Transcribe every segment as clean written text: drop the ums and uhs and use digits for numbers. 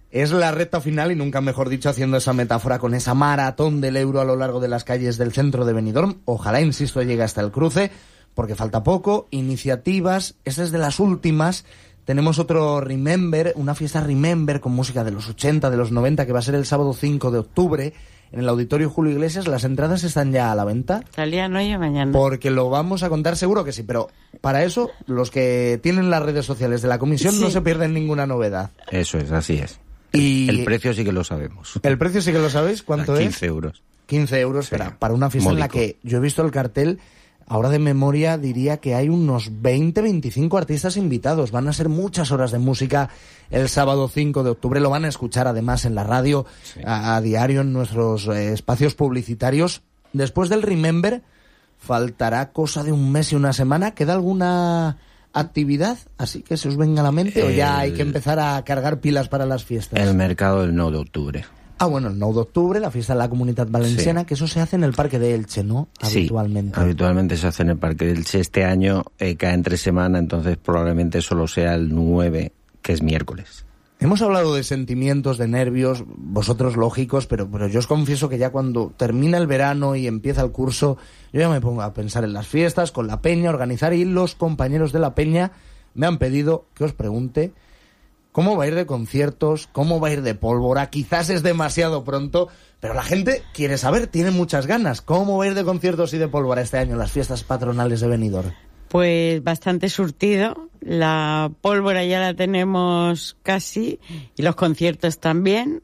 Es la recta final y nunca mejor dicho, haciendo esa metáfora con esa maratón del euro a lo largo de las calles del centro de Benidorm. Ojalá, insisto, llegue hasta el cruce, porque falta poco. Iniciativas, esta es de las últimas. Tenemos otro Remember, una fiesta Remember con música de los 80, de los 90, que va a ser el sábado 5 de octubre en el Auditorio Julio Iglesias. Las entradas están ya a la venta. Salían hoy o mañana. Porque lo vamos a contar, seguro que sí, pero para eso, los que tienen las redes sociales de la comisión no se pierden ninguna novedad. Eso es, así es. Y el precio sí que lo sabemos. ¿El precio sí que lo sabéis? ¿Cuánto es? 15 euros. 15 euros, Sí. para una fiesta Módico. en la que yo he visto el cartel. Ahora de memoria diría que hay unos 20-25 artistas invitados. Van a ser muchas horas de música el sábado 5 de octubre. Lo van a escuchar además en la radio, a diario, en nuestros espacios publicitarios. Después del Remember, faltará cosa de un mes y una semana. ¿Queda alguna actividad así que se os venga a la mente o ya hay que empezar a cargar pilas para las fiestas? El mercado del 9 de octubre. Ah, bueno, el 9 de octubre, la fiesta de la Comunitat Valenciana, que eso se hace en el Parque de Elche, ¿no? Habitualmente. Sí, habitualmente se hace en el Parque de Elche. Este año cae entre semana, entonces probablemente solo sea el 9, que es miércoles. Hemos hablado de sentimientos, de nervios, vosotros lógicos, pero yo os confieso que ya cuando termina el verano y empieza el curso, yo ya me pongo a pensar en las fiestas, con la peña, organizar, y los compañeros de la peña me han pedido que os pregunte cómo va a ir de conciertos, cómo va a ir de pólvora. Quizás es demasiado pronto, pero la gente quiere saber, tiene muchas ganas. ¿Cómo va a ir de conciertos y de pólvora este año en las fiestas patronales de Benidorm? Pues bastante surtido. La pólvora ya la tenemos casi y los conciertos también.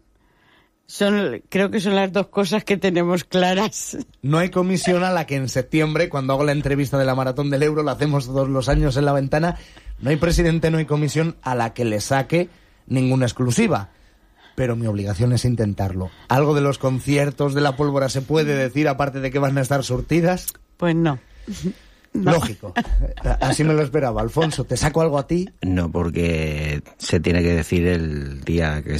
Creo que son las dos cosas que tenemos claras. No hay comisión a la que en septiembre, cuando hago la entrevista de la Maratón del Euro, la hacemos todos los años en La Ventana, no hay presidente, no hay comisión a la que le saque ninguna exclusiva. Pero mi obligación es intentarlo. ¿Algo de los conciertos de la pólvora se puede decir, aparte de que van a estar surtidas? Pues no. No. Lógico. Así me lo esperaba. Alfonso, ¿te saco algo a ti? No, porque se tiene que decir el día que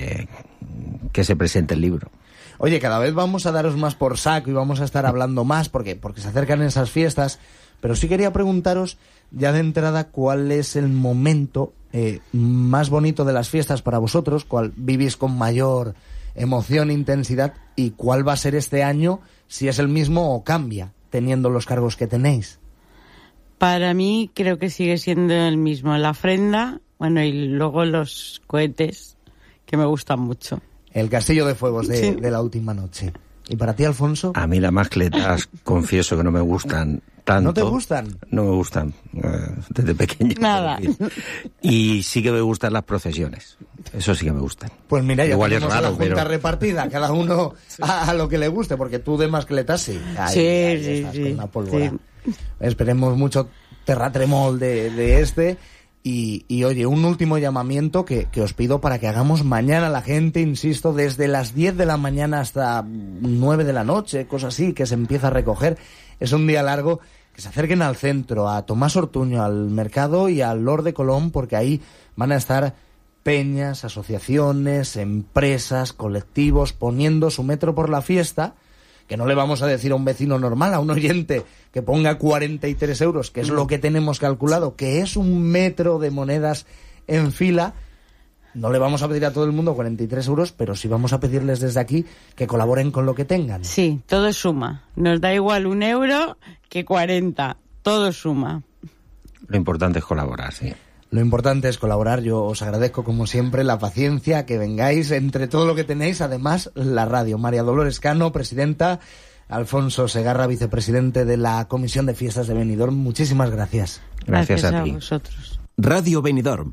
se presente el libro. Oye, cada vez vamos a daros más por saco y vamos a estar hablando más porque se acercan esas fiestas, pero sí quería preguntaros ya de entrada cuál es el momento más bonito de las fiestas para vosotros, cuál vivís con mayor emoción e intensidad y cuál va a ser este año, si es el mismo o cambia, teniendo los cargos que tenéis. Para mí creo que sigue siendo el mismo, la ofrenda, bueno, y luego los cohetes, que me gustan mucho. El castillo de fuegos de la última noche. ¿Y para ti, Alfonso? A mí las mascletas, confieso que no me gustan tanto. ¿No te gustan? No me gustan, desde pequeño. Nada. Y sí que me gustan las procesiones. Eso sí que me gustan. Pues mira, ya igual tenemos es raro, la junta pero repartida, cada uno a lo que le guste, porque tú de mascletas sí. Ahí estás con la pólvora. Sí. Esperemos mucho terratremol de este. Y oye, un último llamamiento que os pido para que hagamos mañana la gente, insisto, desde las 10 de la mañana hasta 9 de la noche, cosas así, que se empieza a recoger. Es un día largo, que se acerquen al centro, a Tomás Ortuño, al mercado y al Lord de Colón, porque ahí van a estar peñas, asociaciones, empresas, colectivos, poniendo su metro por la fiesta, que no le vamos a decir a un vecino normal, a un oyente, que ponga 43 euros, que es lo que tenemos calculado, que es un metro de monedas en fila. No le vamos a pedir a todo el mundo 43 euros, pero sí vamos a pedirles desde aquí que colaboren con lo que tengan. Sí, todo suma. Nos da igual 1 euro que 40. Todo suma. Lo importante es colaborar, sí. Lo importante es colaborar. Yo os agradezco, como siempre, la paciencia, que vengáis entre todo lo que tenéis. Además, la radio. María Dolores Cano, presidenta. Alfonso Segarra, vicepresidente de la Comisión de Fiestas de Benidorm. Muchísimas gracias. Gracias a ti. Vosotros. Radio Benidorm,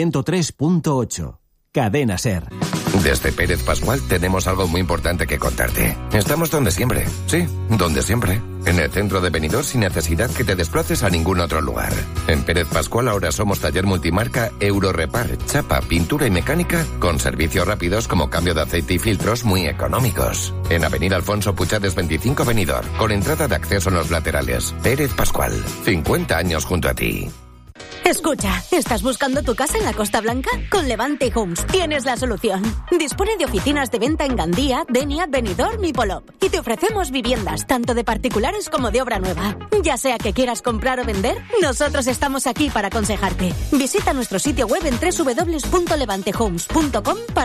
103.8. Cadena SER. Desde Pérez Pascual tenemos algo muy importante que contarte. Estamos donde siempre. Sí, donde siempre. En el centro de Benidorm, sin necesidad que te desplaces a ningún otro lugar. En Pérez Pascual ahora somos taller multimarca Eurorepar, chapa, pintura y mecánica, con servicios rápidos como cambio de aceite y filtros muy económicos. En Avenida Alfonso Puchades 25 Benidorm, con entrada de acceso en los laterales. Pérez Pascual, 50 años junto a ti. Escucha, ¿estás buscando tu casa en la Costa Blanca? Con Levante Homes tienes la solución. Dispone de oficinas de venta en Gandía, Denia, Benidorm y Polop. Y te ofrecemos viviendas, tanto de particulares como de obra nueva. Ya sea que quieras comprar o vender, nosotros estamos aquí para aconsejarte. Visita nuestro sitio web en www.levantehomes.com para